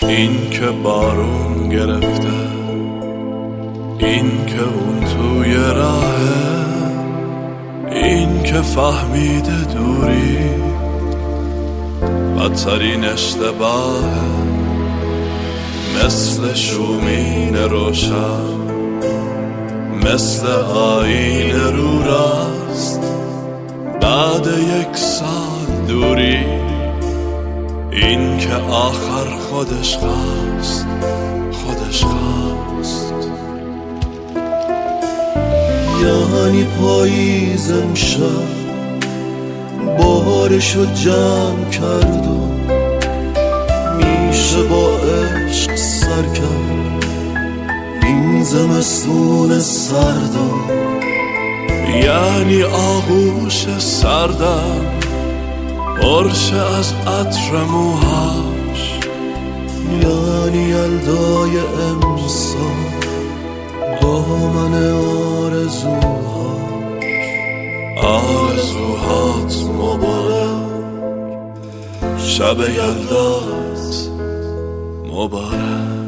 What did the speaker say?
این که بارون گرفته، این که اون توی راهه، این که فهمیده دوری بدترین اشتباهه. مثل شومین روشن، مثل آیین رو راست، بعد 1 سال دوری این که آخر خودش خواست. یعنی پاییز امشب بارشو جمع کرد و میشه با عشق سر کرد این زمستون سردا. یعنی آغوش سردم پرشه از عطر موهاش، یعنی یلدای امسال با من آرزوهات مبارک، شب یلدات مبارک.